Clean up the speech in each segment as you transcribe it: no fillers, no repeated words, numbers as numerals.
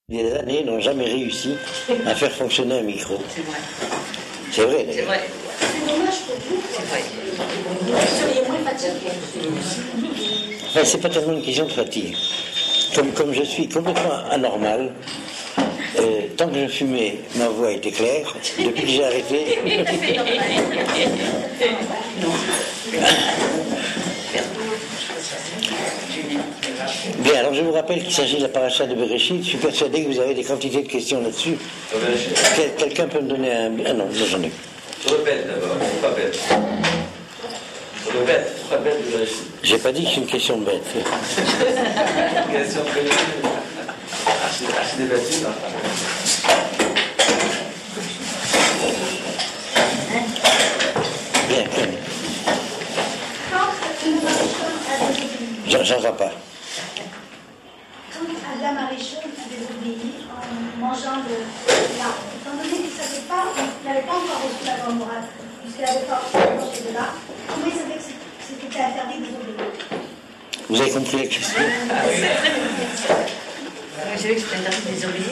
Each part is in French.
Des années n'ont jamais réussi à faire fonctionner un micro. C'est vrai. C'est vrai, C'est d'ailleurs. vrai. C'est dommage pour vous. C'est vrai. Vous seriez moins fatigué. Enfin, c'est pas tellement une question de fatigue. Comme je suis complètement anormal, tant que je fumais, ma voix était claire. Depuis que j'ai arrêté. Bien, alors je vous rappelle qu'il s'agit de la paracha de Bereshit. Je suis persuadé que vous avez des quantités de questions là-dessus. Quelqu'un peut me donner un. Ah non, j'en ai. Sur le bête d'abord, pas bête. Sur le bête, pas bête de Bereshit. J'ai pas dit que c'est une question bête. Question prévue. Archi débattue, non? Bien, bien. J'en vois pas. Quand Adam Arishon a désobéi en mangeant de l'arbre, étant donné qu'il n'avait pas encore reçu la loi morale, puisqu'il n'avait pas mangé de l'arbre, comment il savait que c'était interdit de désobéir? Vous avez compris la question? Vous savez que c'est interdit de désobéir.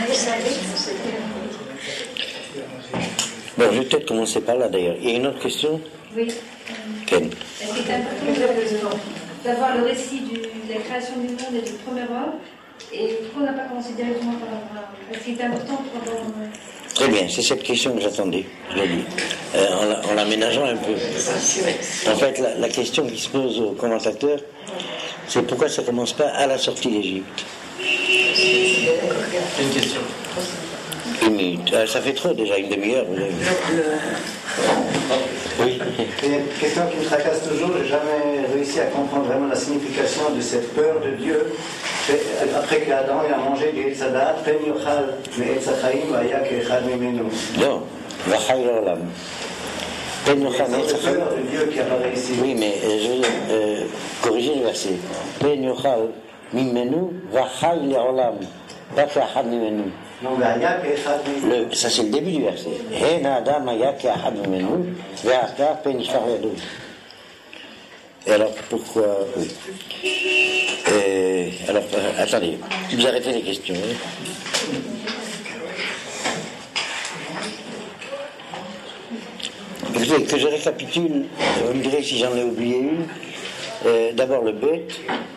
Bon, je vais peut-être commencer par là d'ailleurs. Il y a une autre question? Oui. Ken. Est-ce qu'il est important d'avoir le récit de la création du monde et du premier homme, et pourquoi on n'a pas commencé directement par Abraham? Est-ce qu'il est important pendant... Très bien, c'est cette question que j'attendais, je l'ai dit, en l'aménageant un peu. En fait, la question qui se pose aux commentateurs, c'est pourquoi ça ne commence pas à la sortie d'Égypte. Une question. Une minute. Ça fait trop déjà, une demi-heure. Vous avez vu. Oui. C'est une question qui me tracasse toujours. J'ai jamais réussi à comprendre vraiment la signification de cette peur de Dieu. Après qu'Adam a mangé du Etz Hadat, Pen Yochal Me'etz HaChaim Vaya Ke'echad Mimenu. Non, Vachai L'Olam. Pen Yochal Me'etz C'est HaChaim. la peur de Dieu qui n'a pas réussi. Oui, mais je vais corriger le verset. Pen Yochal Mimenu Vachai L'Olam. Pas Ke'echad Mimenu. Donc Vaya Ke'echad Mimenu. Ça c'est le début du verset. Hen Adam Haya Ke'echad Mimenu Ve'ata Pen Yishar Yado. Et alors pourquoi oui. Alors attendez, vous arrêtez les questions. Hein. Écoutez, que je récapitule, vous me direz si j'en ai oublié une. D'abord le bête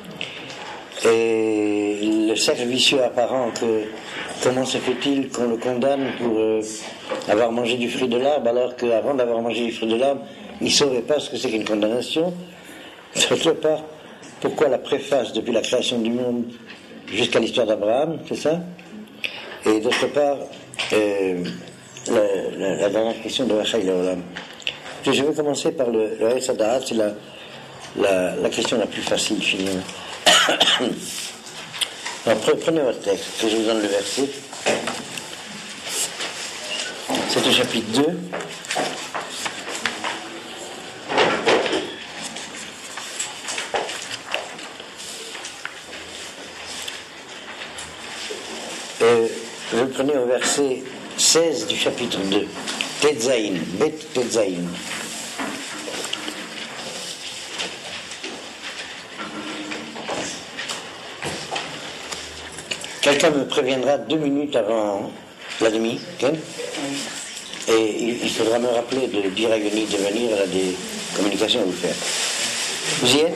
et le cercle vicieux apparent que comment se fait-il qu'on le condamne pour avoir mangé du fruit de l'arbre alors qu'avant d'avoir mangé du fruit de l'arbre il ne savait pas ce que c'est qu'une condamnation. D'autre part, pourquoi la préface depuis la création du monde jusqu'à l'histoire d'Abraham, c'est ça? Et d'autre part, la dernière question de Vachai L'Olam. Je vais commencer par le Etz Hadat, c'est la question la plus facile finalement. Alors, prenez votre texte, que je vous donne le verset. C'est au chapitre 2. Vous le prenez au verset 16 du chapitre 2. Tetzaïn, Bet Tetzaïn. Quelqu'un me préviendra 2 minutes avant la demi, Ken? Et il faudra me rappeler de dire à Yoni de venir, elle a des communications à vous faire. Vous y êtes?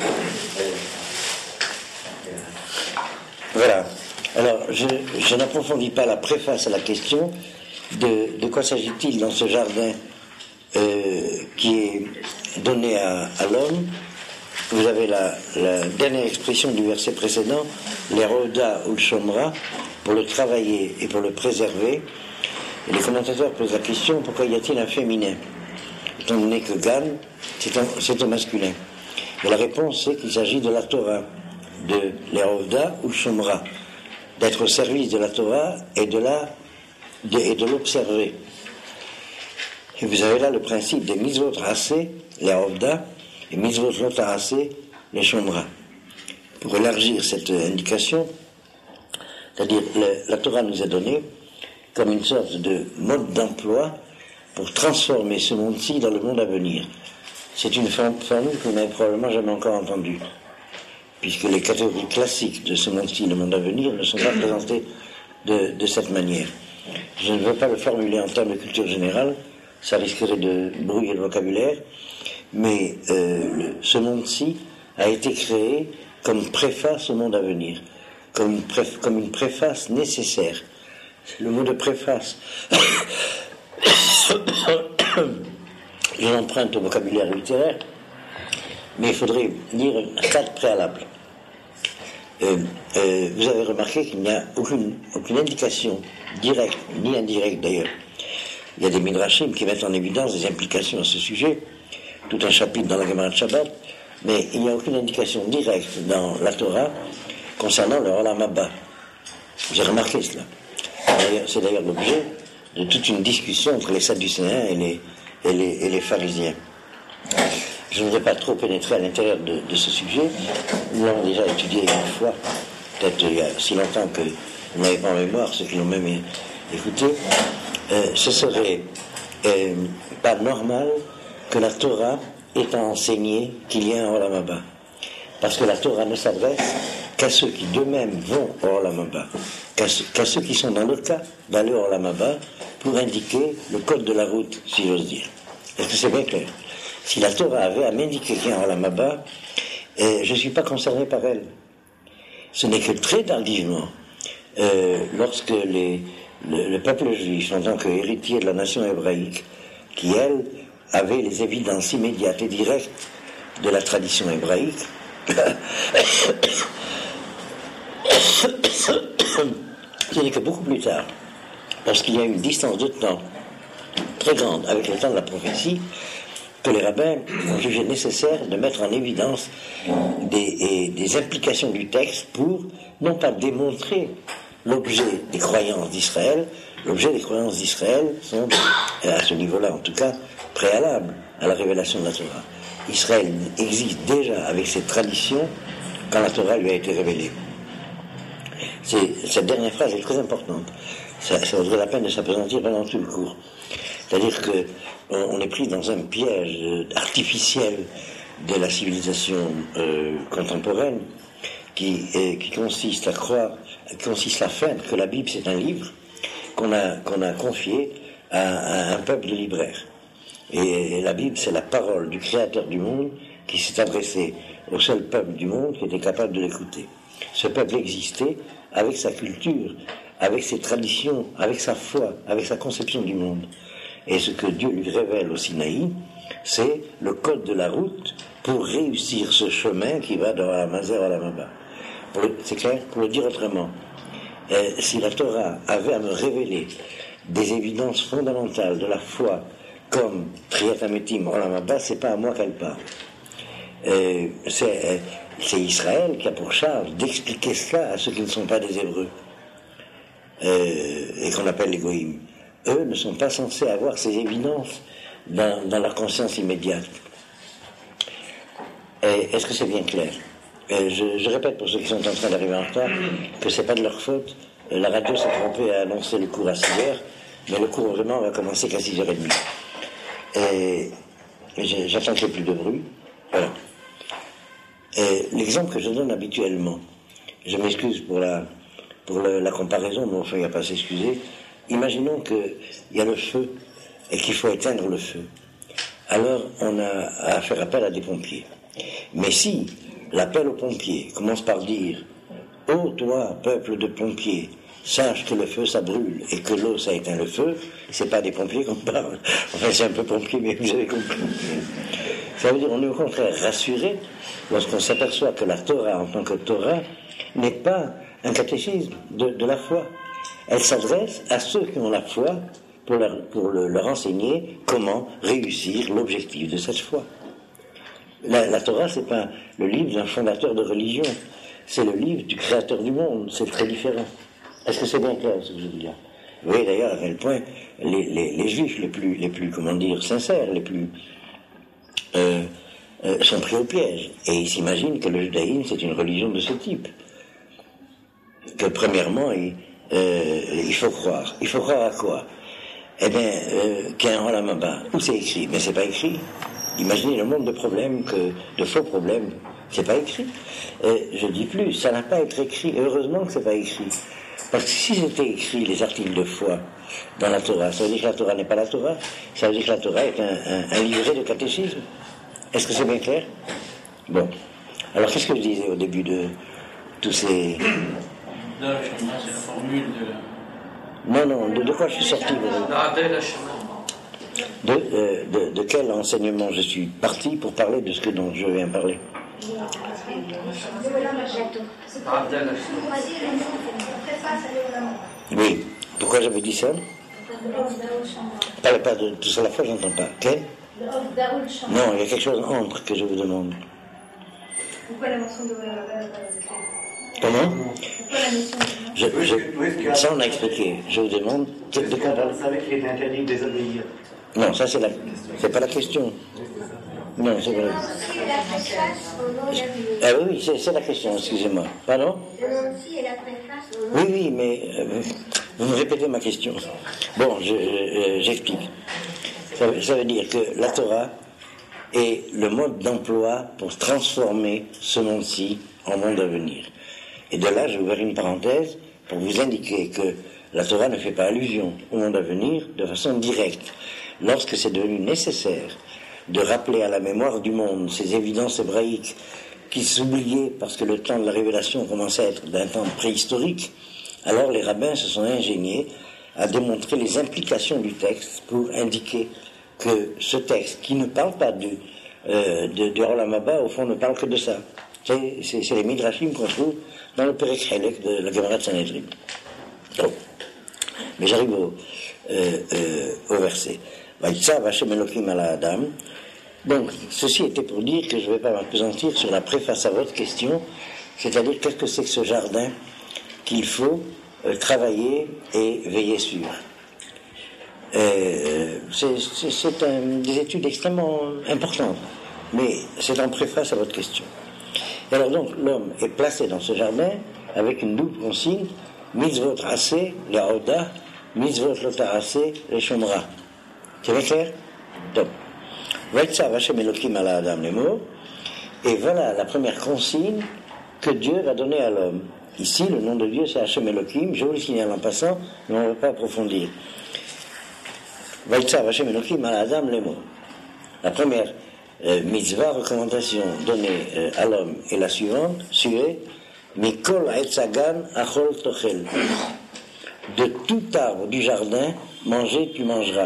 Voilà. Alors, je n'approfondis pas la préface à la question de quoi s'agit-il dans ce jardin qui est donné à l'homme. Vous avez la dernière expression du verset précédent, l'Eroda ou le Shomra, pour le travailler et pour le préserver. Et les commentateurs posent la question, pourquoi y a-t-il un féminin? Étant donné que Gan, c'est au masculin. Et la réponse, c'est qu'il s'agit de la Torah, de l'Eroda ou Shomra, d'être au service de la Torah et de l'observer. Et vous avez là le principe des mitzvot rasé, l'Eroda, et mitzvot lot rasé, les Shomra. Pour élargir cette indication, c'est-à-dire la Torah nous a donné comme une sorte de mode d'emploi pour transformer ce monde-ci dans le monde à venir. C'est une formule que vous n'avez probablement jamais encore entendue, puisque les catégories classiques de ce monde-ci, le monde à venir, ne sont pas présentées de cette manière. Je ne veux pas le formuler en termes de culture générale, ça risquerait de brouiller le vocabulaire, mais ce monde-ci a été créé comme préface au monde à venir, comme une préface nécessaire. Le mot de préface, je l'emprunte au vocabulaire littéraire, mais il faudrait lire un stade préalable. Vous avez remarqué qu'il n'y a aucune indication directe, ni indirecte d'ailleurs. Il y a des midrashim qui mettent en évidence des implications à ce sujet, tout un chapitre dans la Gemara de Shabbat, mais il n'y a aucune indication directe dans la Torah concernant le Olam Haba. J'ai remarqué cela. C'est d'ailleurs l'objet de toute une discussion entre les Sadducéens et les pharisiens. Je ne voudrais pas trop pénétrer à l'intérieur de ce sujet. Nous l'avons déjà étudié une fois, peut-être il y a si longtemps que vous n'avez pas en mémoire, ceux qui l'ont même écouté. Ce serait pas normal que la Torah ait enseigné qu'il y a un Olam Haba. Parce que la Torah ne s'adresse qu'à ceux qui d'eux-mêmes vont au Olam Haba, qu'à ceux qui sont dans le cas d'aller au Olam Haba pour indiquer le code de la route, si j'ose dire. Est-ce que c'est bien clair? Si la Torah avait à m'indiquer qu'il y a un Olam Haba, je ne suis pas concerné par elle. Ce n'est que très tardivement, lorsque le peuple juif, en tant qu'héritier de la nation hébraïque, qui, elle, avait les évidences immédiates et directes de la tradition hébraïque, ce n'est que beaucoup plus tard, parce qu'il y a une distance de temps très grande avec le temps de la prophétie, que les rabbins ont jugé nécessaire de mettre en évidence des implications du texte pour, non pas démontrer l'objet des croyances d'Israël. L'objet des croyances d'Israël sont, à ce niveau-là en tout cas, préalables à la révélation de la Torah. Israël existe déjà avec ses traditions quand la Torah lui a été révélée. Cette dernière phrase est très importante. Ça vaudrait la peine de s'appesantir pendant tout le cours. C'est-à-dire qu'on est pris dans un piège artificiel de la civilisation contemporaine qui consiste à faire que la Bible c'est un livre qu'on a confié à un peuple de libraires. Et la Bible c'est la parole du Créateur du monde qui s'est adressé au seul peuple du monde qui était capable de l'écouter. Ce peuple existait avec sa culture, avec ses traditions, avec sa foi, avec sa conception du monde. Et ce que Dieu lui révèle au Sinaï, c'est le code de la route pour réussir ce chemin qui va dans la Mazer à la Maba. C'est clair? Pour le dire autrement, si la Torah avait à me révéler des évidences fondamentales de la foi, comme Triyat Hametim Olam Haba, c'est pas à moi qu'elle parle. C'est Israël qui a pour charge d'expliquer cela à ceux qui ne sont pas des Hébreux, et qu'on appelle les Goïm. Eux ne sont pas censés avoir ces évidences dans leur conscience immédiate. Est-ce que c'est bien clair? Je répète pour ceux qui sont en train d'arriver en retard que c'est pas de leur faute. La radio s'est trompée à annoncer le cours à 6h, mais le cours vraiment va commencer qu'à 6h30. J'attends qu'il n'y ait plus de bruit. Voilà. L'exemple que je donne habituellement, je m'excuse pour la comparaison, mais enfin il n'y a pas à s'excuser. Imaginons qu'il y a le feu et qu'il faut éteindre le feu. Alors on a à faire appel à des pompiers. Mais si l'appel aux pompiers commence par dire « Ô toi, peuple de pompiers, sache que le feu ça brûle et que l'eau ça éteint le feu », c'est pas des pompiers qu'on parle. Enfin c'est un peu pompier, mais vous avez compris. Ça veut dire qu'on est au contraire rassuré lorsqu'on s'aperçoit que la Torah en tant que Torah n'est pas un catéchisme de la foi. Elle s'adresse à ceux qui ont la foi pour leur enseigner comment réussir l'objectif de cette foi. La Torah, c'est pas le livre d'un fondateur de religion, c'est le livre du créateur du monde, c'est très différent. Est-ce que c'est bien clair ce que je veux dire? Vous voyez d'ailleurs à quel point les juifs les plus comment dire, sincères, les plus sont pris au piège. Et ils s'imaginent que le judaïsme c'est une religion de ce type. Que premièrement, il faut croire. Il faut croire à quoi? Eh bien, qu'il y a un Olam Haba. Où c'est écrit? Mais c'est pas écrit. Imaginez le nombre de problèmes, de faux problèmes. C'est pas écrit. Je dis plus, ça n'a pas été écrit. Heureusement que c'est pas écrit. Parce que si c'était écrit les articles de foi dans la Torah, ça veut dire que la Torah n'est pas la Torah, ça veut dire que la Torah est un livret de catéchisme. Est-ce que c'est bien clair? Bon. Alors qu'est-ce que je disais au début de tous ces... Non, c'est la formule de... Non, de quoi je suis sorti? De quel enseignement je suis parti pour parler de ce dont je viens parler? Oui. Pourquoi j'avais dit ça? Parlez pas de tout ça à la fois, j'entends pas. Quel? Non, il y a quelque chose entre que je vous demande. Pourquoi la mention de Comment? Pourquoi la mention ça on a expliqué. Je vous demande de quoi parler. Vous savez qu'il est interdit de désobéir. Non, ça c'est pas la question. Non, c'est pas la question. Ah oui, c'est la question, excusez-moi. Pardon? Oui, mais vous me répétez ma question. Bon, j'explique. Ça veut dire que la Torah est le mode d'emploi pour transformer ce monde-ci en monde à venir. Et de là, je vais ouvrir une parenthèse pour vous indiquer que la Torah ne fait pas allusion au monde à venir de façon directe. Lorsque c'est devenu nécessaire de rappeler à la mémoire du monde ces évidences hébraïques qui s'oubliaient parce que le temps de la révélation commençait à être d'un temps préhistorique, alors les rabbins se sont ingéniés à démontrer les implications du texte pour indiquer que ce texte, qui ne parle pas du Olam Haba, au fond ne parle que de ça. C'est les midrashim qu'on trouve dans le Perek Helek de la Gemara de Sanhedrin. Donc, mais j'arrive au verset. Vaïtzav Hashem Elokim ala Adam. Donc, ceci était pour dire que je ne vais pas m'appesantir sur la préface à votre question, c'est-à-dire qu'est-ce que c'est que ce jardin qu'il faut travailler et veiller sur. C'est des études extrêmement importantes, mais c'est en préface à votre question. Et alors donc, l'homme est placé dans ce jardin avec une double consigne, mitzvot aseh, les aoda, mitzvot lotaraseh, les shomra. C'est bien clair? Donc, Vaïtzav Hashem Elokim ala Adam Lemor, et voilà la première consigne que Dieu va donner à l'homme. Ici, le nom de Dieu, c'est Hashem Elokim, je vous le signale en passant, mais on ne va pas approfondir. Vaïtzav Hashem Elokim ala Adam Lemor. La première mitzvah, recommandation donnée à l'homme est la suivante, suivez, Mikol Haetzagan Achol Tochel. De tout arbre du jardin, manger, tu mangeras.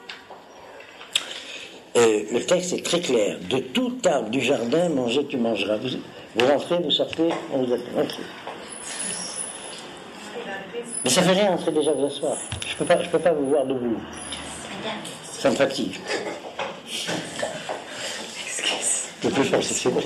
Le texte est très clair. De tout arbre du jardin, manger, tu mangeras. Vous rentrez, vous sortez, on vous attend. Rentrez. Mais ça fait rien, entrez déjà vous asseoir. Je peux pas vous voir debout. Ça me fatigue. Le plus fort, c'est bon.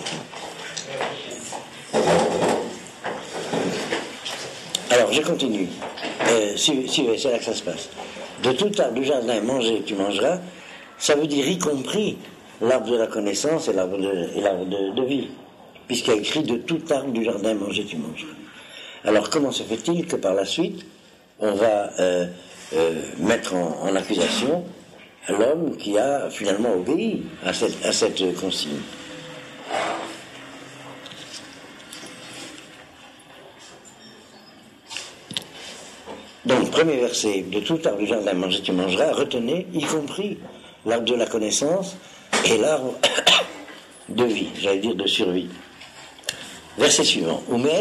Alors, je continue. Suivez, c'est là que ça se passe. De tout arbre du jardin, manger, tu mangeras. Ça veut dire y compris l'arbre de la connaissance et l'arbre de vie, puisqu'il y a écrit de tout arbre du jardin, manger, tu mangeras. Alors comment se fait-il que par la suite, on va mettre en accusation l'homme qui a finalement obéi à cette consigne? Donc, premier verset, de tout arbre du jardin, manger, tu mangeras, retenez, y compris l'arbre de la connaissance et l'arbre de vie, j'allais dire de survie. Verset suivant.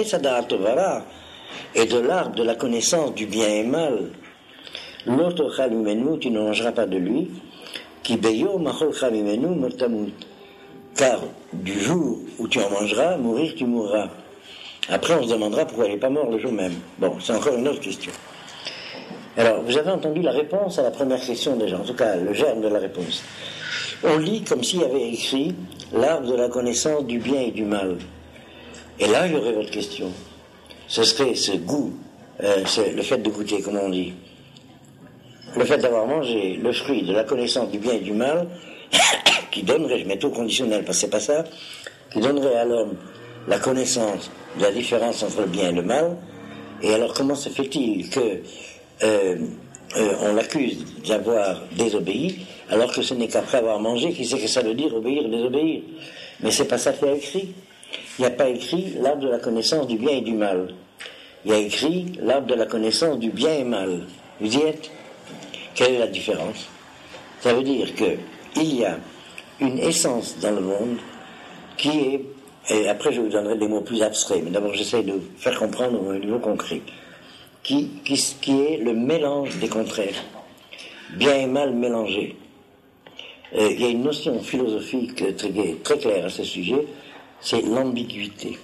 Et de l'arbre de la connaissance du bien et mal, l'autochal mimenu, tu ne mangeras pas de lui, qui beyo macholcha mimenu motamut. Car du jour où tu en mangeras, mourir tu mourras. Après on se demandera pourquoi il n'est pas mort le jour même. Bon, c'est encore une autre question. Alors, vous avez entendu la réponse à la première question déjà, en tout cas le germe de la réponse. On lit comme s'il y avait écrit l'arbre de la connaissance du bien et du mal. Et là, il y aurait votre question. Ce serait ce goût, c'est le fait de goûter, comment on dit. Le fait d'avoir mangé le fruit de la connaissance du bien et du mal, qui donnerait, je mets tout au conditionnel parce que c'est pas ça, qui donnerait à l'homme la connaissance de la différence entre le bien et le mal. Et alors, comment se fait-il que on l'accuse d'avoir désobéi, alors que ce n'est qu'après avoir mangé qu'il sait que ça veut dire obéir et désobéir? Mais c'est pas ça qu'il y a écrit. Il n'y a pas écrit l'arbre de la connaissance du bien et du mal. il y a écrit l'arbre de la connaissance du bien et mal. Vous y êtes? Quelle est la différence? Ça veut dire qu'il y a une essence dans le monde qui est, et après je vous donnerai des mots plus abstraits, mais d'abord j'essaie de faire comprendre au niveau concret, qui est le mélange des contraires, bien et mal mélangés. Il y a une notion philosophique très claire à ce sujet, c'est l'ambiguïté.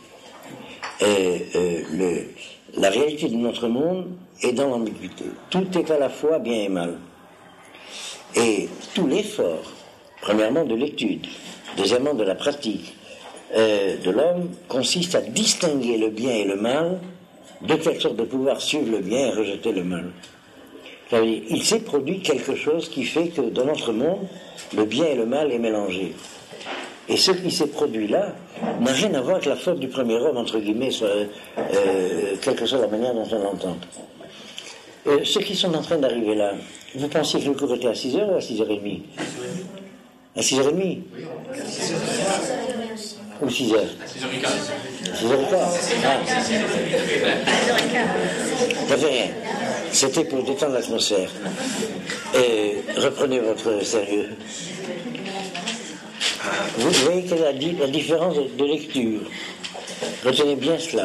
La réalité de notre monde est dans l'ambiguïté. Tout est à la fois bien et mal. Et tout l'effort, premièrement de l'étude, deuxièmement de la pratique de l'homme, consiste à distinguer le bien et le mal, de telle sorte de pouvoir suivre le bien et rejeter le mal. Ça veut dire, il s'est produit quelque chose qui fait que dans notre monde, le bien et le mal est mélangé. Et ce qui s'est produit là n'a rien à voir avec la faute du premier homme, entre guillemets, quelle que soit la manière dont on l'entend. Ceux qui sont en train d'arriver là, vous pensiez que le cours était à 6h ou à 6h30? À 6h30? Ou 6h? 6h15. Ça fait rien. C'était pour détendre l'atmosphère. Et reprenez votre sérieux. Vous voyez quelle est la différence de lecture. Retenez bien cela.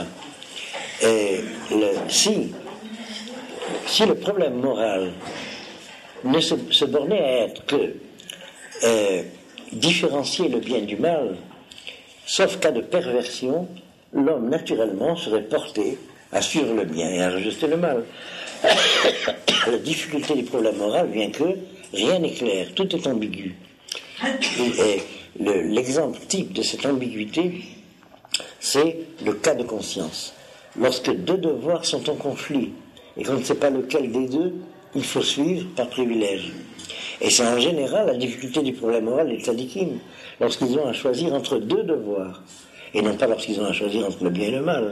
Si le problème moral ne se bornait à être que différencier le bien du mal, sauf cas de perversion, l'homme naturellement serait porté à suivre le bien et à rejeter le mal. La difficulté du problème moral vient que rien n'est clair, tout est ambigu. Et l'exemple type de cette ambiguïté, c'est le cas de conscience. Lorsque deux devoirs sont en conflit et qu'on ne sait pas lequel des deux, il faut suivre par privilège. Et c'est en général la difficulté du problème moral des tzadikim, lorsqu'ils ont à choisir entre deux devoirs, et non pas lorsqu'ils ont à choisir entre le bien et le mal.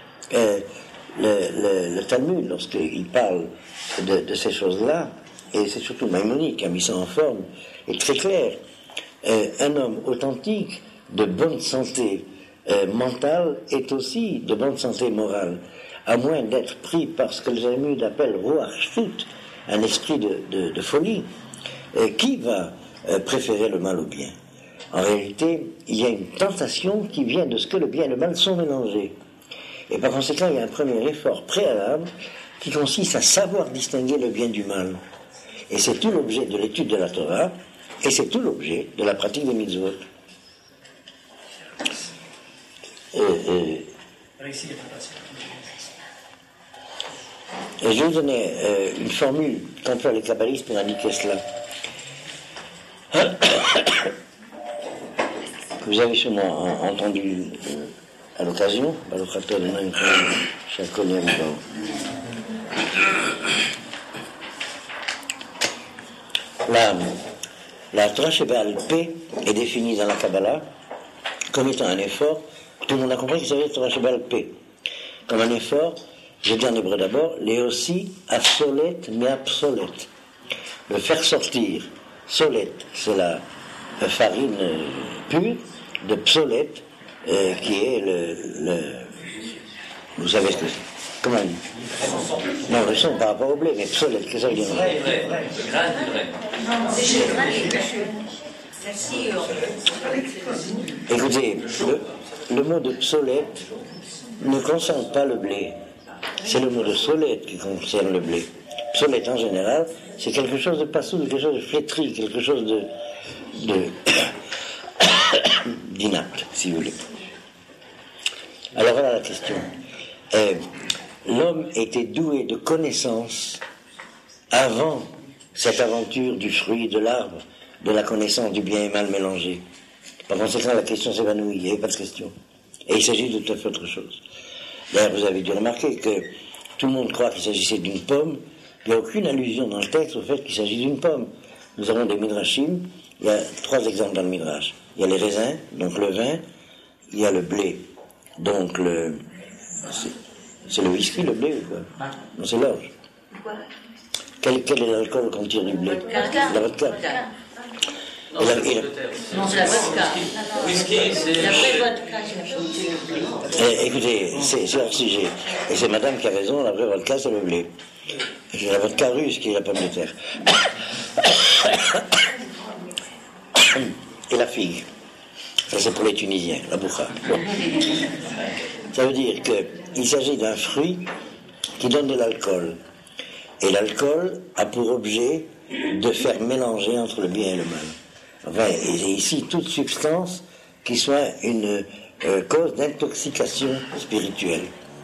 Le Talmud, lorsqu'il parle de ces choses-là, et c'est surtout Maïmonide qui a mis ça en forme, est très clair. Un homme authentique, de bonne santé mentale, est aussi de bonne santé morale, à moins d'être pris par ce que le Talmud appelle Ruach Shtut, un esprit de folie, qui va préférer le mal au bien. En réalité, il y a une tentation qui vient de ce que le bien et le mal sont mélangés. Et par conséquent, il y a un premier effort préalable qui consiste à savoir distinguer le bien du mal. Et c'est tout l'objet de l'étude de la Torah, et c'est tout l'objet de la pratique des mitzvot. Et je vais vous donner une formule qu'emploient les kabbalistes pour indiquer cela. Vous avez sûrement entendu à l'occasion, à l'occasion de même chaque connaît la Torah Sheba'al Peh est définie dans la Kabbalah comme étant un effort. Tout le monde a compris que ça veut dire Torah Sheba'al Peh comme un effort. Je dis en hébreu d'abord, les aussi absolet mais absolet. Le faire sortir, solet, c'est la farine pure, de psolet, qui est vous savez ce que c'est. Comment on dit? Non, le son par rapport au blé, mais psolet, qu'est-ce que ça veut dire? Vrai, grain du vrai. Écoutez, le mot de psolet ne concerne pas le blé. C'est le mot de solet qui concerne le blé. Psolet en général, c'est quelque chose de passou, quelque chose de flétri, quelque chose de d'inapte, si vous voulez. Alors voilà la question. L'homme était doué de connaissances avant cette aventure du fruit de l'arbre, de la connaissance du bien et mal mélangé. Par conséquent, la question s'évanouit, il n'y avait pas de question. Et il s'agit de tout à fait autre chose. D'ailleurs, vous avez dû remarquer que tout le monde croit qu'il s'agissait d'une pomme. Il n'y a aucune allusion dans le texte au fait qu'il s'agit d'une pomme. Nous avons des midrashim. Il y a 3 exemples dans le midrash. Il y a les raisins, donc le vin. Il y a le blé, donc c'est le whisky, le blé ou quoi? Non, c'est l'orge. Quel est l'alcool qu'on tire du blé? La vodka. Non, c'est le de terre. Non, c'est la vodka. Whisky, c'est... La vraie vodka, c'est Écoutez, c'est hors sujet. Et c'est madame qui a raison, la vraie vodka, c'est le blé. C'est la vodka russe qui est la pomme de terre. Et la figue. Ça, c'est pour les Tunisiens, la boukha. Ça veut dire qu'il s'agit d'un fruit qui donne de l'alcool. Et l'alcool a pour objet de faire mélanger entre le bien et le mal. Enfin, et ici, toute substance qui soit une cause d'intoxication spirituelle.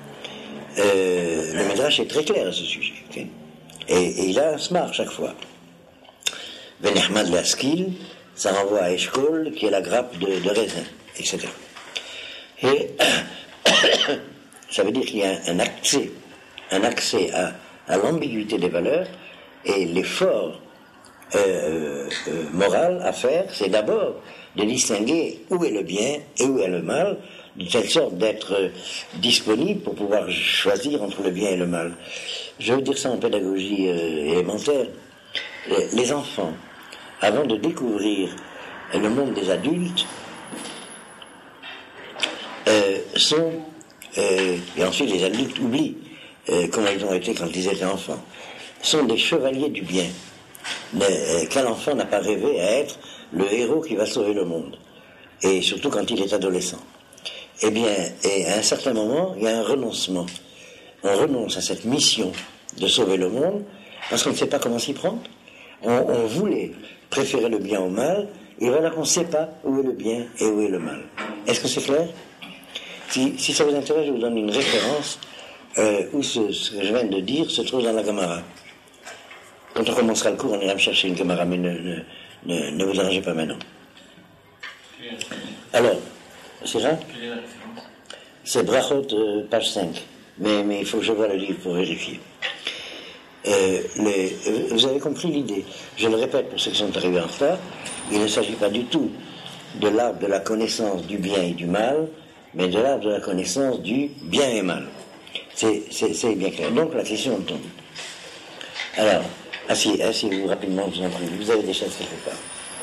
Le Midrash est très clair à ce sujet. Okay? Et il a un smar chaque fois. Benehmad Laskil, ça renvoie à Eshkol, qui est la grappe de raisin, etc. Et ça veut dire qu'il y a un accès à l'ambiguïté des valeurs, et l'effort moral à faire, c'est d'abord de distinguer où est le bien et où est le mal, de telle sorte d'être disponible pour pouvoir choisir entre le bien et le mal. Je veux dire ça en pédagogie élémentaire. Les enfants, avant de découvrir le monde des adultes, et ensuite les adultes oublient comment ils ont été quand ils étaient enfants, sont des chevaliers du bien. Quel enfant n'a pas rêvé à être le héros qui va sauver le monde, et surtout quand il est adolescent. Eh bien, et à un certain moment, il y a un renoncement. On renonce à cette mission de sauver le monde parce qu'on ne sait pas comment s'y prendre. On voulait préférer le bien au mal, et voilà qu'on ne sait pas où est le bien et où est le mal. Est-ce que c'est clair? Si ça vous intéresse, je vous donne une référence où ce que je viens de dire se trouve dans la Gemara. Quand on commencera le cours, on ira me chercher une Gemara, mais ne vous arrangez pas maintenant. Alors, c'est ça? C'est Brachot, page 5. Mais il faut que je voie le livre pour vérifier. Vous avez compris l'idée. Je le répète pour ceux qui sont arrivés en retard, il ne s'agit pas du tout de l'arbre de la connaissance du bien et du mal, mais de l'arbre de la connaissance du bien et mal. C'est bien clair. Donc la question tombe. Alors, asseyez-vous rapidement, je vous en prie. Vous avez des chaises quelque part.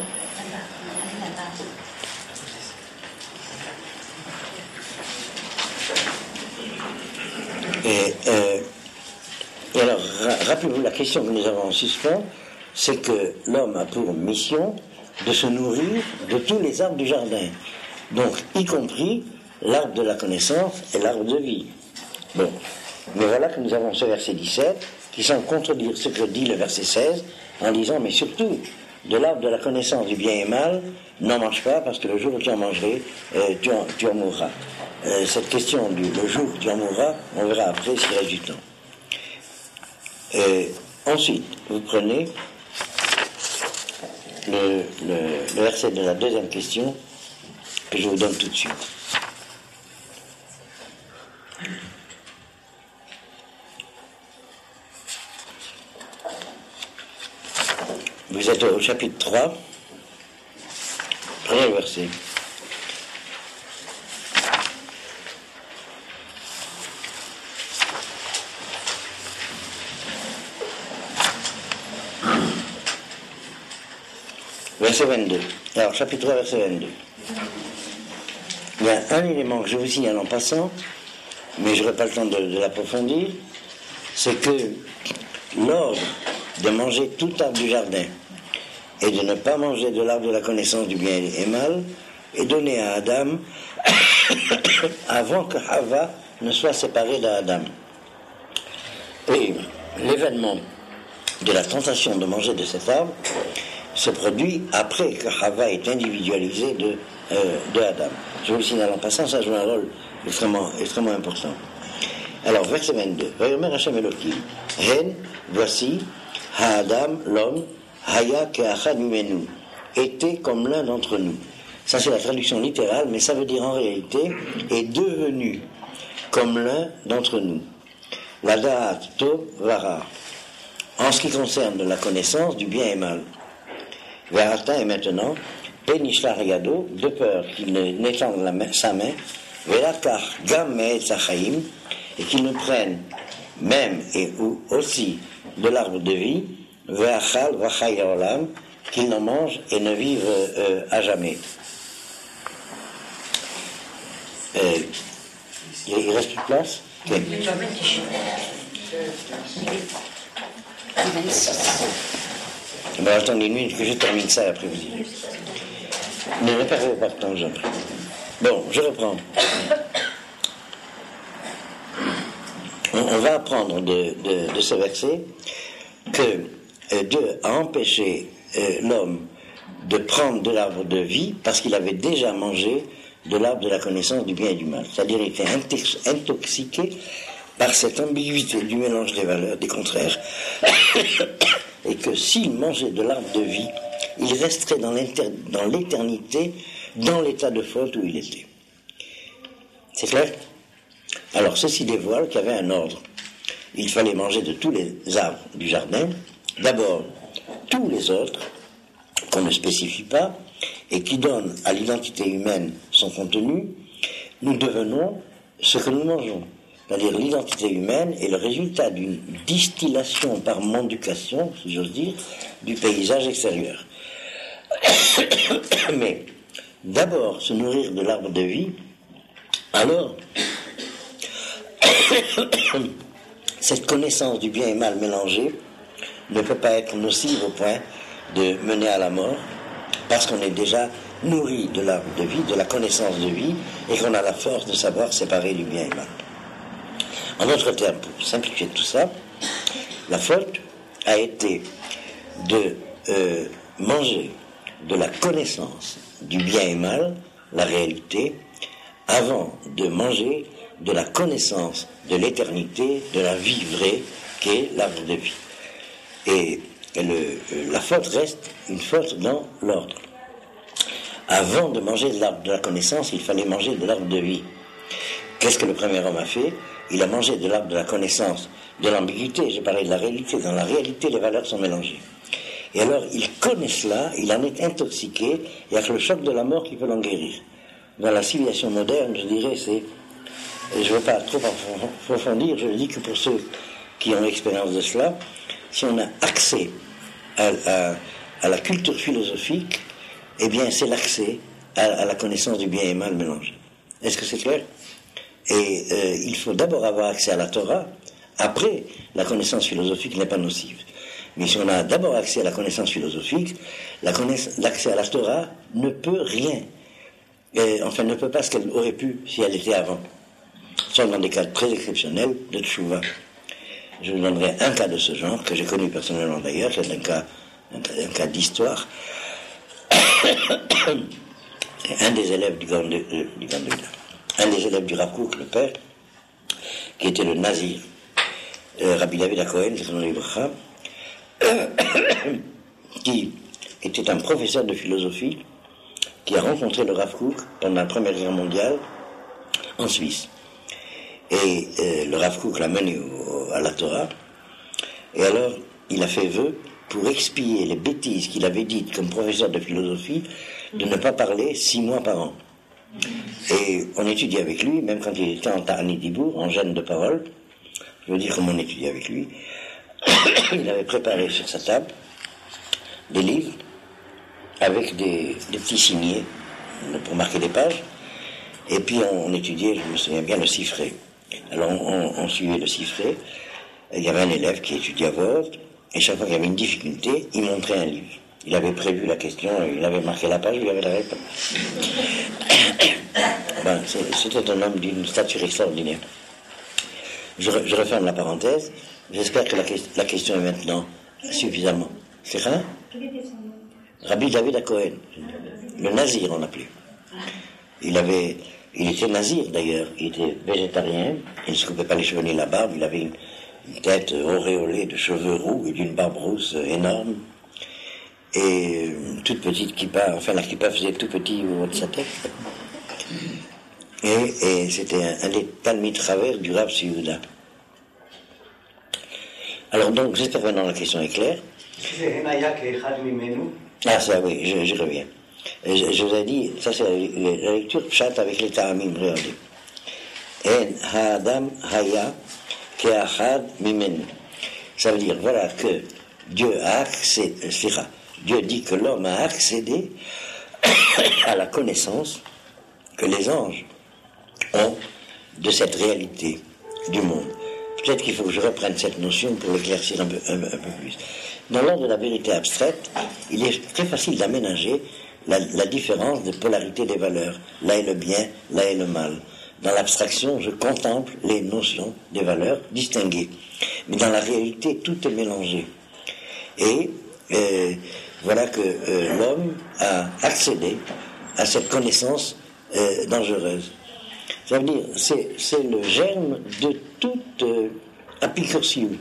Et alors, rappelez-vous, la question que nous avons en suspens, c'est que l'homme a pour mission de se nourrir de tous les arbres du jardin. Donc, y compris l'arbre de la connaissance et l'arbre de vie. Bon. Mais voilà que nous avons ce verset 17, qui semble contredire ce que dit le verset 16, en disant, mais surtout, de l'arbre de la connaissance du bien et mal, n'en mange pas, parce que le jour où tu en mangeras, tu en mourras. Cette question le jour où tu en mourras, on verra après s'il reste du temps. Ensuite, vous prenez le verset de la deuxième question, que je vous donne tout de suite. Vous êtes au chapitre 3, prenez le verset. Verset 22. Alors, chapitre 3, verset 22. Il y a un élément que je vous signale en passant, mais je n'aurai pas le temps de l'approfondir, c'est que l'ordre de manger tout arbre du jardin et de ne pas manger de l'arbre de la connaissance du bien et mal est donné à Adam avant que Hava ne soit séparée d'Adam. Et l'événement de la tentation de manger de cet arbre se produit après que Hava est individualisée de Adam. Je vous le signale en passant, ça joue un rôle extrêmement important. Alors, verset 22. Vayomer Hashem Elohim, Hen, voici, Ha'adam, l'homme, Haya ke'achad mimenu, était comme l'un d'entre nous. Ça, c'est la traduction littérale, mais ça veut dire en réalité, est devenu comme l'un d'entre nous. La da'at tov vara. En ce qui concerne la connaissance du bien et mal. Verata et maintenant, Penishla Regado, de peur qu'il n'étende sa main, Verakar Gam Me'etzachaim, et qu'il ne prenne même et ou aussi de l'arbre de vie, Veachal Vachai Olam, qu'ils n'en mangent et ne vivent à jamais. Il reste plus de place? Okay. Bon, attendez une minute que je termine ça après vous direz. Ne perdez pas de temps, jamais. Bon, je reprends. On va apprendre de ce verset que Dieu a empêché l'homme de prendre de l'arbre de vie parce qu'il avait déjà mangé de l'arbre de la connaissance du bien et du mal. C'est-à-dire qu'il était intoxiqué par cette ambiguïté du mélange des valeurs, des contraires, et que s'il mangeait de l'arbre de vie, il resterait dans l'éternité, dans l'état de faute où il était. C'est clair? Alors, ceci dévoile qu'il y avait un ordre. Il fallait manger de tous les arbres du jardin, d'abord tous les autres, qu'on ne spécifie pas, et qui donnent à l'identité humaine son contenu. Nous devenons ce que nous mangeons. C'est-à-dire l'identité humaine est le résultat d'une distillation par manducation, si j'ose dire, du paysage extérieur. Mais d'abord se nourrir de l'arbre de vie, alors cette connaissance du bien et mal mélangé ne peut pas être nocive au point de mener à la mort, parce qu'on est déjà nourri de l'arbre de vie, de la connaissance de vie, et qu'on a la force de savoir séparer du bien et mal. En d'autres termes, pour simplifier tout ça, la faute a été de manger de la connaissance du bien et mal, la réalité, avant de manger de la connaissance de l'éternité, de la vie vraie, qui est l'arbre de vie. Et la faute reste une faute dans l'ordre. Avant de manger de l'arbre de la connaissance, il fallait manger de l'arbre de vie. Qu'est-ce que le premier homme a fait? Il a mangé de l'arbre de la connaissance, de l'ambiguïté. J'ai parlé de la réalité. Dans la réalité, les valeurs sont mélangées. Et alors, il connaît cela, il en est intoxiqué, et avec le choc de la mort qui peut l'en guérir. Dans la civilisation moderne, je dirais, c'est... Et je ne veux pas trop approfondir, je dis que pour ceux qui ont l'expérience de cela, si on a accès à la culture philosophique, eh bien, c'est l'accès à la connaissance du bien et mal mélangé. Est-ce que c'est clair? Et il faut d'abord avoir accès à la Torah, après, la connaissance philosophique n'est pas nocive. Mais si on a d'abord accès à la connaissance philosophique, l'accès à la Torah ne peut rien. Enfin, ne peut pas ce qu'elle aurait pu si elle était avant. Sauf dans des cas très exceptionnels de tchouva. Je vous donnerai un cas de ce genre, que j'ai connu personnellement d'ailleurs, c'est un cas d'histoire. Un des élèves du Gaon de un des élèves du Rav Kook, le père, qui était le Nazir, Rabbi David Akohen, qui était un professeur de philosophie, qui a rencontré le Rav Kook pendant la Première Guerre mondiale en Suisse. Et le Rav Kook l'a mené à la Torah, et alors il a fait vœu pour expier les bêtises qu'il avait dites comme professeur de philosophie, de ne pas parler 6 mois par an. Et on étudiait avec lui, même quand il était en Ta'anit Dibour, en gêne de parole. Je veux dire comment on étudiait avec lui. Il avait préparé sur sa table des livres avec des petits signets pour marquer des pages. Et puis on étudiait, je me souviens bien, le siffret. Alors on suivait le siffret. Il y avait un élève qui étudiait à voix haute, et chaque fois qu'il y avait une difficulté, il montrait un livre. Il avait prévu la question, il avait marqué la page, il avait la réponse. C'était un homme d'une stature extraordinaire. Je referme la parenthèse. J'espère que la question est maintenant suffisamment. C'est ça? Rabbi David Akohen, le Nazir on l'appelait. Il était Nazir d'ailleurs, il était végétarien, il ne se coupait pas les cheveux ni la barbe, il avait une tête auréolée de cheveux roux et d'une barbe rousse énorme. Et une toute petite kippa, enfin la kippa faisait tout petit au haut de sa tête. Et c'était un des talmides travers du Rav Siyuda. Alors donc, j'espère que maintenant la question est claire. Ah ça oui, j'y reviens. Je vous ai dit, ça c'est la lecture pshat avec les ta'amim, regardez. En ha'adam haya ke'achad mimenu. Ça veut dire, voilà, que Dieu a accès, Dieu dit que l'homme a accédé à la connaissance que les anges ont de cette réalité du monde. Peut-être qu'il faut que je reprenne cette notion pour l'éclaircir un peu plus. Dans l'ordre de la vérité abstraite, il est très facile d'aménager la différence de polarité des valeurs. Là est le bien, là est le mal. Dans l'abstraction, je contemple les notions des valeurs distinguées. Mais dans la réalité, tout est mélangé. Et voilà que l'homme a accédé à cette connaissance dangereuse. Ça veut dire, c'est le germe de toute apicursiout.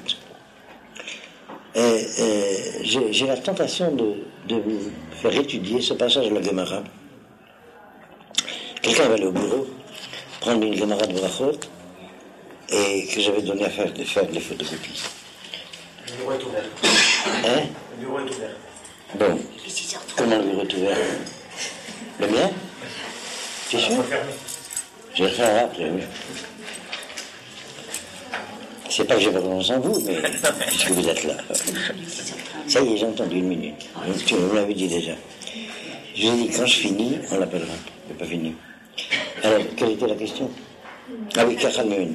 J'ai la tentation de vous faire étudier ce passage de la Gemara. Quelqu'un va aller au bureau, prendre une Gemara de Brachot, et que j'avais donné à faire des photocopies. Le bureau est ouvert. Hein? Le bureau est ouvert. Bon. Comment le bureau est ouvert? Le mien? Tu es sûr? Je vais faire un rap, oui. C'est pas que j'ai pas confiance en vous, mais puisque vous êtes là. Ça y est, j'ai entendu 1 minute. Vous l'avez dit déjà. Je vous ai dit, quand je finis, on l'appellera. Je n'ai pas fini. Alors, quelle était la question? Ah oui, Kachal Meun.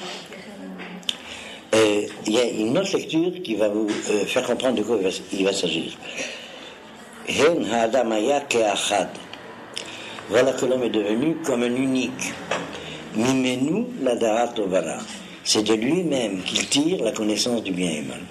Il y a une autre lecture qui va vous faire comprendre de quoi il va s'agir. Hen ha'adamaya ke'achad. Voilà que l'homme est devenu comme un unique. Mimenu la da'at tovara. C'est de lui-même qu'il tire la connaissance du bien et mal.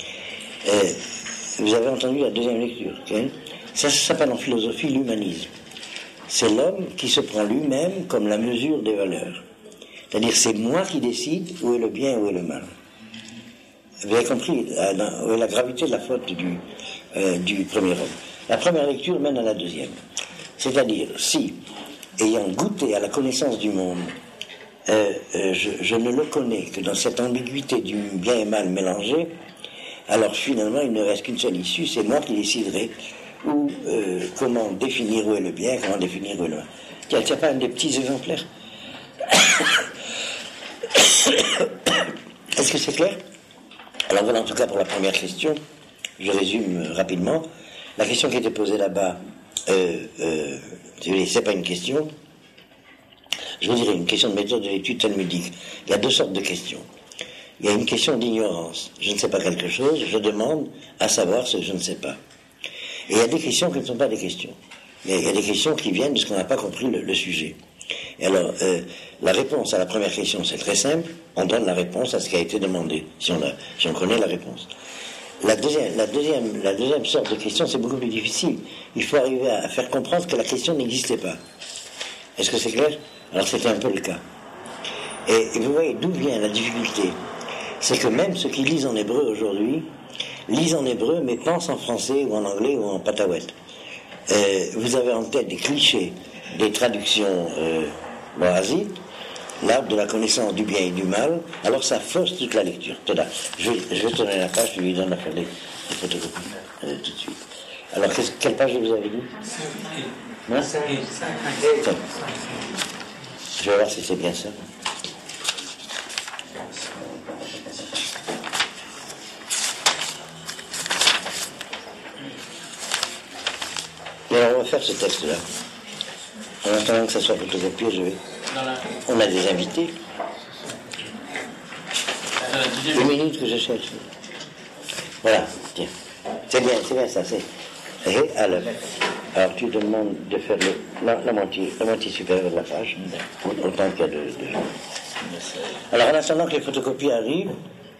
Vous avez entendu la deuxième lecture. Okay? Ça s'appelle en philosophie l'humanisme. C'est l'homme qui se prend lui-même comme la mesure des valeurs. C'est-à-dire, c'est moi qui décide où est le bien et où est le mal. Vous avez compris où est la gravité de la faute du premier homme. La première lecture mène à la deuxième. C'est-à-dire, si, ayant goûté à la connaissance du monde, je ne le connais que dans cette ambiguïté du bien et mal mélangé, alors finalement il ne reste qu'une seule issue, c'est moi qui déciderai comment définir où est le bien, comment définir où est le mal. Tiens, pas un des petits exemplaires? Est-ce que c'est clair? Alors voilà en tout cas pour la première question, je résume rapidement. La question qui était posée là-bas, c'est pas une question, je vous dirais une question de méthode de l'étude talmudique. Il y a 2 sortes de questions. Il y a une question d'ignorance. Je ne sais pas quelque chose, je demande à savoir ce que je ne sais pas. Et il y a des questions qui ne sont pas des questions. Mais il y a des questions qui viennent de ce qu'on n'a pas compris le sujet. Et alors, la réponse à la première question, c'est très simple. On donne la réponse à ce qui a été demandé, si on connaît la réponse. La deuxième sorte de question, c'est beaucoup plus difficile. Il faut arriver à faire comprendre que la question n'existait pas. Est-ce que c'est clair? Alors c'était un peu le cas. Et vous voyez d'où vient la difficulté. C'est que même ceux qui lisent en hébreu aujourd'hui, lisent en hébreu mais pensent en français ou en anglais ou en pataouette. Vous avez en tête des clichés, des traductions moazites, l'arbre de la connaissance du bien et du mal, alors ça fausse toute la lecture. Je vais tourner la page, je lui donne à faire des photocopies tout de suite. Alors quelle page vous avez dit? Hein? Je vais voir si c'est bien ça. Et alors on va faire ce texte-là. En attendant que ça soit photocopié, on a des invités. 1 minute que je cherche. Voilà, tiens. C'est bien ça, c'est. Alors tu demandes de faire la moitié supérieure de la page, autant qu'il y a de. Alors en attendant que les photocopies arrivent.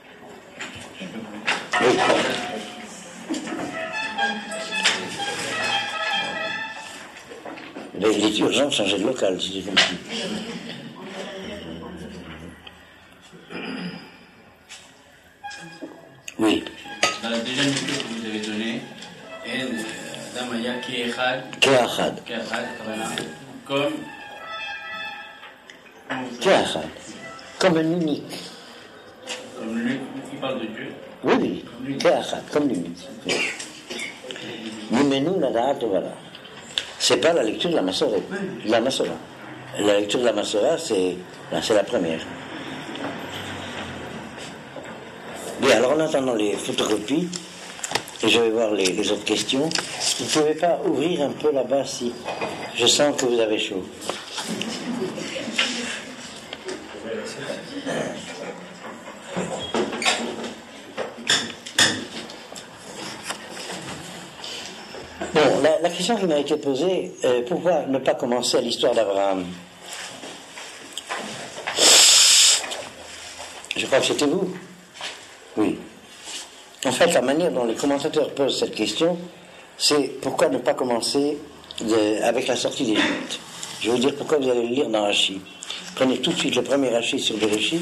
Oui. Il est urgent de changer de local, si j'ai compris. Oui. Dans la deuxième lecture que vous avez donnée, Damaya Ke'achad, comme comme un unique. Comme lui, il parle de Dieu. Oui, Ke'achad, comme l'unique. Mimenu la da'at tovara. C'est pas la lecture de la Massorah. La lecture de la Massorah, c'est la première. Bien, alors en attendant les photocopies, et je vais voir les autres questions. Vous ne pouvez pas ouvrir un peu là-bas si je sens que vous avez chaud. Bon, la question qui m'a été posée, pourquoi ne pas commencer à l'histoire d'Abraham? Je crois que c'était vous. Oui. En fait, la manière dont les commentateurs posent cette question, c'est pourquoi ne pas commencer avec la sortie d'Égypte. Je vais vous dire pourquoi vous allez le lire dans Rashi. Prenez tout de suite le premier Rashi sur Bereshit.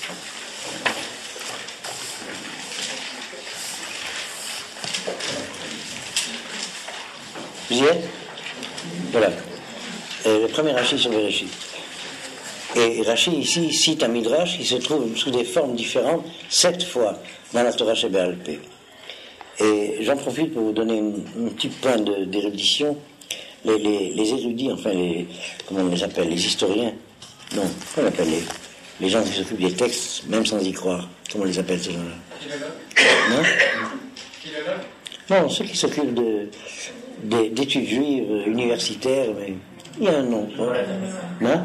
Vous y êtes? Voilà. Le premier Rashi sur Bereshit. Et Rashi ici cite un midrash qui se trouve sous des formes différentes 7 fois dans la Torah Sheba'al Peh. Et j'en profite pour vous donner un petit point d'érudition. Les érudits, enfin comment on les appelle, les historiens, non, comment on appelle les gens qui s'occupent des textes, même sans y croire, comment on les appelle ces gens-là? Non, ceux qui s'occupent d'études juives universitaires, mais il y a un nom. Non?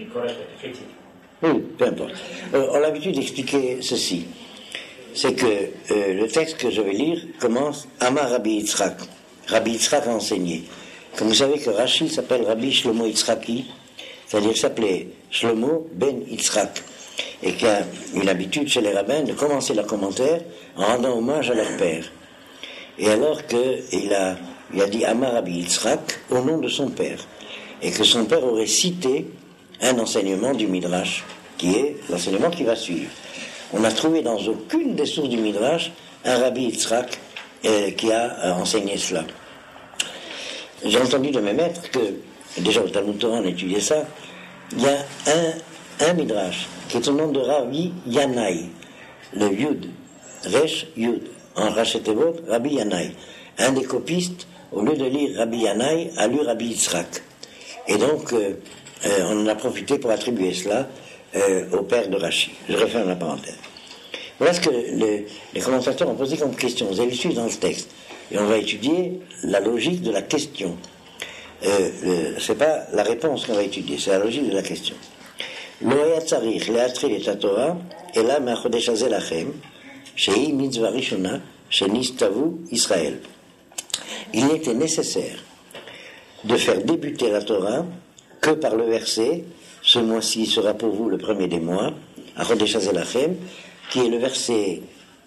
Oui, peu importe. On a l'habitude d'expliquer ceci. C'est que le texte que je vais lire commence Amar Rabbi Yitzhak. Rabbi Yitzhak a enseigné. Comme vous savez que Rashi s'appelle Rabbi Shlomo Yitzhaki, c'est-à-dire s'appelait Shlomo ben Yitzhak, et qui a une habitude chez les rabbins de commencer leur commentaire en rendant hommage à leur père. Et alors qu'il a dit Amar Rabbi Yitzhak au nom de son père, et que son père aurait cité un enseignement du Midrash, qui est l'enseignement qui va suivre. On n'a trouvé dans aucune des sources du Midrash un Rabbi Yitzhak qui a enseigné cela. J'ai entendu de mes maîtres que, déjà au Talmud Torah on étudiait ça, il y a un Midrash qui est au nom de Rabbi Yanaï, le Yud, Resh Yud, en Rachetevot, Rabbi Yanaï. Un des copistes, au lieu de lire Rabbi Yanaï, a lu Rabbi Yitzhak. Et donc, on en a profité pour attribuer cela au père de Rashi. Je referme la parenthèse. Voilà ce que les commentateurs ont posé comme question. Vous allez le suivre dans le texte. Et on va étudier la logique de la question. C'est pas la réponse qu'on va étudier, c'est la logique de la question. Lo היה צריך להתחיל את התורה אלא מהחודש הזה לכם, שהיא מצווה ראשונה שנצטוו ישראל. Il était nécessaire de faire débuter la Torah que par le verset, ce mois-ci sera pour vous le premier des mois, Chodesh Hazeh Lachem, qui est le verset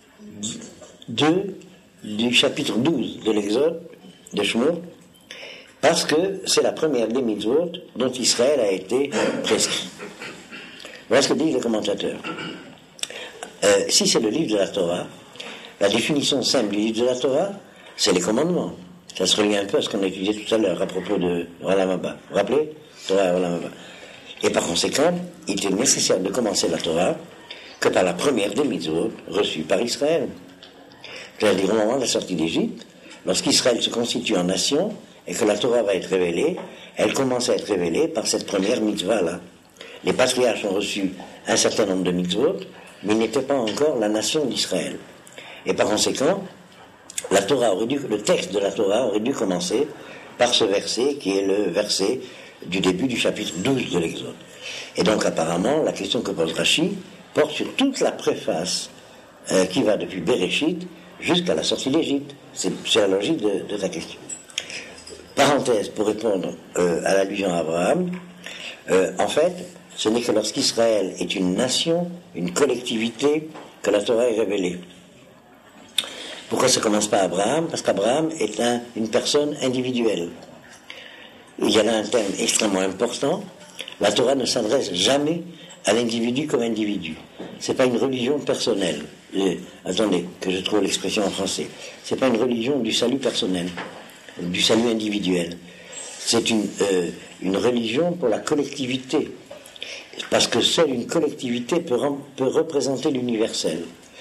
2 du chapitre 12 de l'Exode, de Shemot, parce que c'est la première des mitzvot dont Israël a été prescrit. Voilà ce que disent les commentateurs. Si c'est le livre de la Torah, la définition simple du livre de la Torah, c'est les commandements. Ça se relie un peu à ce qu'on a étudié tout à l'heure à propos de Olam Haba. Vous vous rappelez? Torah Olam Haba. Et par conséquent, il était nécessaire de commencer la Torah que par la première des mitzvot reçues par Israël. C'est-à-dire au moment de la sortie d'Égypte, lorsqu'Israël se constitue en nation et que la Torah va être révélée, elle commence à être révélée par cette première mitzvah-là. Les patriarches ont reçu un certain nombre de mitzvot, mais ils n'étaient pas encore la nation d'Israël. Et par conséquent, le texte de la Torah aurait dû commencer par ce verset qui est le verset du début du chapitre 12 de l'Exode. Et donc apparemment, la question que pose Rashi porte sur toute la préface qui va depuis Bereshit jusqu'à la sortie d'Égypte. C'est la logique de ta question. Parenthèse pour répondre à l'allusion à Abraham. En fait, ce n'est que lorsqu'Israël est une nation, une collectivité, que la Torah est révélée. Pourquoi ça ne commence pas à Abraham? Parce qu'Abraham est une personne individuelle. Il y a là un thème extrêmement important. La Torah ne s'adresse jamais à l'individu comme individu. C'est pas une religion personnelle. Attendez, que je trouve l'expression en français. C'est pas une religion du salut personnel, du salut individuel. C'est une religion pour la collectivité. Parce que seule une collectivité peut représenter l'universel.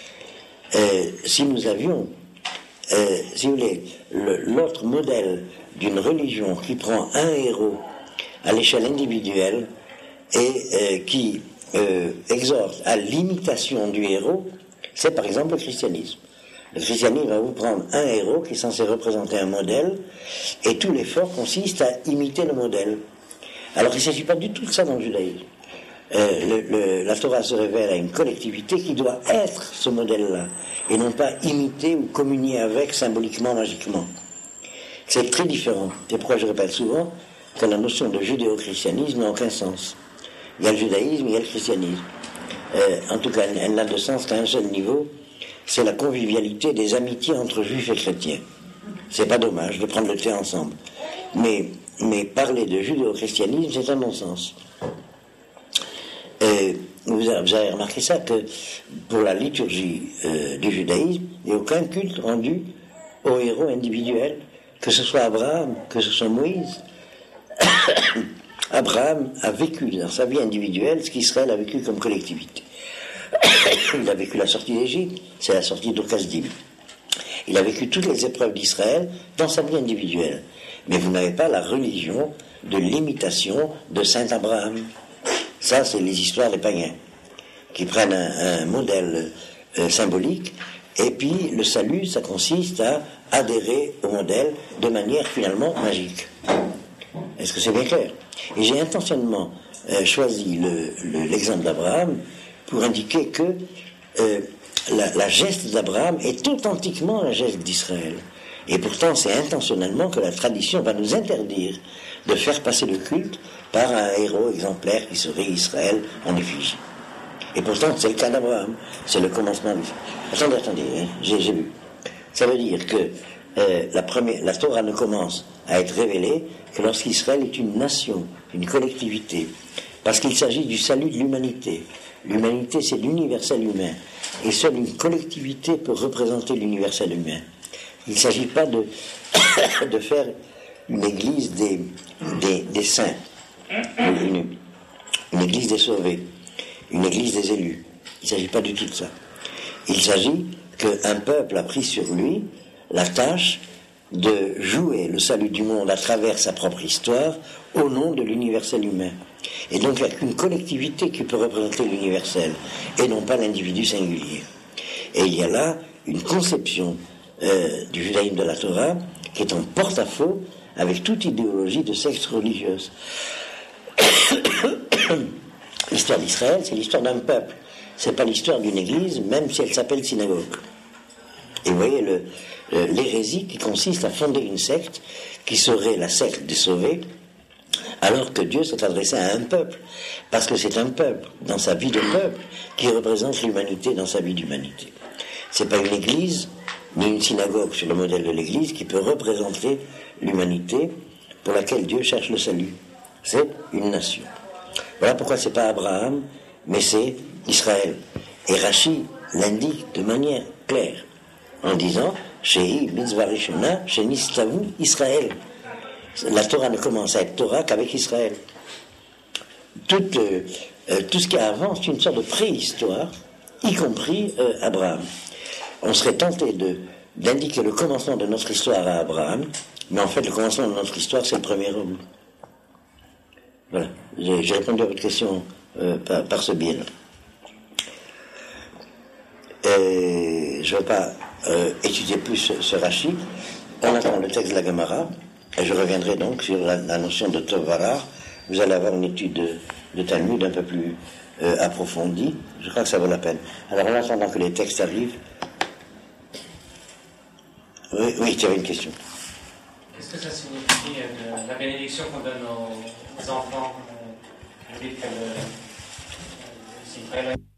Si nous avions, si vous voulez, l'autre modèle d'une religion qui prend un héros à l'échelle individuelle et qui exhorte à l'imitation du héros, c'est par exemple le christianisme. Le christianisme va vous prendre un héros qui est censé représenter un modèle, et tout l'effort consiste à imiter le modèle. Alors il ne s'agit pas du tout de ça dans le judaïsme. La Torah se révèle à une collectivité qui doit être ce modèle-là, et non pas imiter ou communier avec symboliquement, magiquement. C'est très différent. C'est pourquoi je répète souvent que la notion de judéo-christianisme n'a aucun sens. Il y a le judaïsme, il y a le christianisme. En tout cas, elle n'a de sens qu'à un seul niveau, c'est la convivialité des amitiés entre juifs et chrétiens. C'est pas dommage de prendre le thé ensemble. Mais parler de judéo-christianisme, c'est un non-sens. Vous avez remarqué ça, que pour la liturgie du judaïsme, il n'y a aucun culte rendu aux héros individuels, que ce soit Abraham, que ce soit Moïse. Abraham a vécu dans sa vie individuelle ce qu'Israël a vécu comme collectivité. Il a vécu la sortie d'Égypte, c'est la sortie d'Orcasdim. Il a vécu toutes les épreuves d'Israël dans sa vie individuelle. Mais vous n'avez pas la religion de l'imitation de Saint Abraham. Ça, c'est les histoires des païens, qui prennent un modèle symbolique, et puis le salut, ça consiste à adhérer au modèle de manière finalement magique. Est-ce que c'est bien clair? Et j'ai intentionnellement choisi l'exemple d'Abraham pour indiquer que la geste d'Abraham est authentiquement un geste d'Israël. Et pourtant, c'est intentionnellement que la tradition va nous interdire de faire passer le culte par un héros exemplaire qui serait Israël en effigie. Et pourtant, c'est le cas d'Abraham. C'est le commencement du... Attendez, hein, j'ai vu. Ça veut dire que la Torah ne commence à être révélée que lorsqu'Israël est une nation, une collectivité, parce qu'il s'agit du salut de l'humanité. L'humanité, c'est l'universel humain, et seule une collectivité peut représenter l'universel humain. Il ne s'agit pas de faire une église des saints, une église des sauvés, une église des élus. Il ne s'agit pas du tout de ça. Il s'agit qu'un peuple a pris sur lui la tâche de jouer le salut du monde à travers sa propre histoire au nom de l'universel humain. Et donc il n'y a qu'une collectivité qui peut représenter l'universel, et non pas l'individu singulier. Et il y a là une conception du judaïsme de la Torah qui est en porte-à-faux avec toute idéologie de secte religieuse. L'histoire d'Israël, c'est l'histoire d'un peuple. C'est pas l'histoire d'une église, même si elle s'appelle synagogue. Et vous voyez l'hérésie qui consiste à fonder une secte qui serait la secte des sauvés, alors que Dieu s'est adressé à un peuple, parce que c'est un peuple, dans sa vie de peuple, qui représente l'humanité dans sa vie d'humanité. C'est pas une église, ni une synagogue sur le modèle de l'église, qui peut représenter l'humanité pour laquelle Dieu cherche le salut. C'est une nation. Voilà pourquoi c'est pas Abraham, mais c'est Israël. Et Rashi l'indique de manière claire, en disant Shehi mitzvah rishona shenistavu Israël. La Torah ne commence à être Torah qu'avec Israël. Tout ce qui est avant, c'est une sorte de préhistoire, y compris Abraham. On serait tenté d'indiquer le commencement de notre histoire à Abraham, mais en fait, le commencement de notre histoire, c'est le premier homme. Voilà. J'ai répondu à votre question par ce biais-là. Je ne vais pas étudier plus ce Rashi. On attend le texte de la Gemara, et je reviendrai donc sur la notion de Tov Varar. Vous allez avoir une étude de Talmud un peu plus approfondie. Je crois que ça vaut la peine. Alors, en attendant que les textes arrivent... Oui, tu avais une question. Qu'est-ce que ça signifie la bénédiction qu'on donne aux enfants? Vous dites que